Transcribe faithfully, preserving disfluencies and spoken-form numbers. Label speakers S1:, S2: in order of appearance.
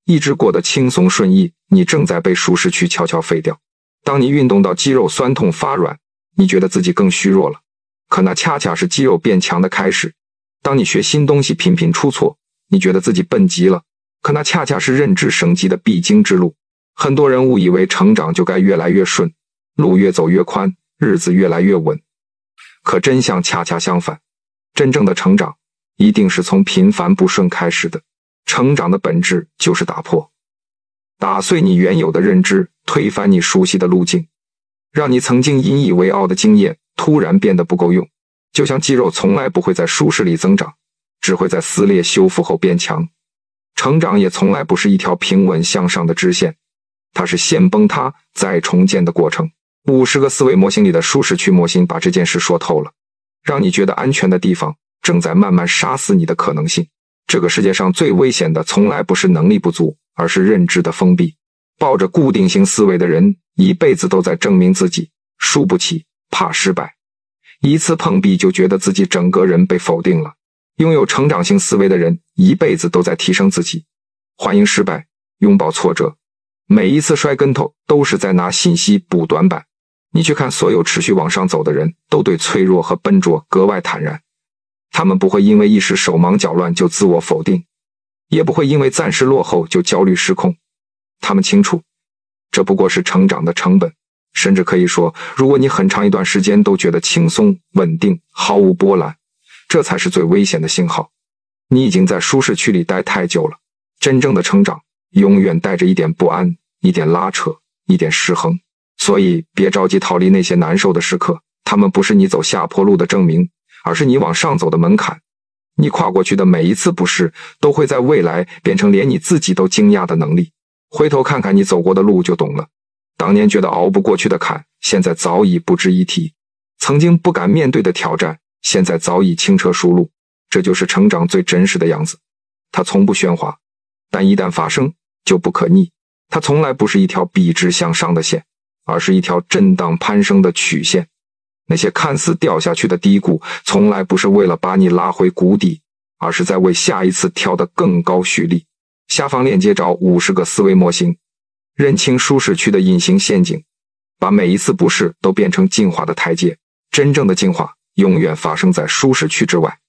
S1: 一直过得轻松顺意，你正在被舒适区悄悄废掉。当你运动到肌肉酸痛发软，你觉得自己更虚弱了，可那恰恰是肌肉变强的开始。当你学新东西频频出错，你觉得自己笨极了，可那恰恰是认知升级的必经之路。很多人误以为成长就该越来越顺，路越走越宽，日子越来越稳。可真相恰恰相反，真正的成长一定是从平凡不顺开始的。成长的本质就是打破，打碎你原有的认知，推翻你熟悉的路径，让你曾经引以为傲的经验突然变得不够用。就像肌肉从来不会在舒适里增长，只会在撕裂修复后变强。成长也从来不是一条平稳向上的直线，它是先崩塌再重建的过程。五十个思维模型里的舒适区模型把这件事说透了，让你觉得安全的地方正在慢慢杀死你的可能性。这个世界上最危险的从来不是能力不足，而是认知的封闭。抱着固定型思维的人一辈子都在证明自己，输不起，怕失败，一次碰壁就觉得自己整个人被否定了。拥有成长型思维的人一辈子都在提升自己，欢迎失败，拥抱挫折，每一次摔跟头都是在拿信息补短板。你去看所有持续往上走的人，都对脆弱和笨拙格外坦然。他们不会因为一时手忙脚乱就自我否定，也不会因为暂时落后就焦虑失控。他们清楚，这不过是成长的成本。甚至可以说，如果你很长一段时间都觉得轻松、稳定、毫无波澜，这才是最危险的信号。你已经在舒适区里待太久了。真正的成长永远带着一点不安，一点拉扯，一点失衡。所以别着急逃离那些难受的时刻，他们不是你走下坡路的证明，而是你往上走的门槛。你跨过去的每一次不适，都会在未来变成连你自己都惊讶的能力。回头看看你走过的路就懂了。当年觉得熬不过去的坎，现在早已不值一提；曾经不敢面对的挑战，现在早已轻车熟路。这就是成长最真实的样子。它从不喧哗，但一旦发生，就不可逆。它从来不是一条笔直向上的线，而是一条震荡攀升的曲线。那些看似掉下去的低谷，从来不是为了把你拉回谷底，而是在为下一次跳得更高蓄力。下方链接找五十个思维模型，认清舒适区的隐形陷阱，把每一次不适都变成进化的台阶。真正的进化永远发生在舒适区之外。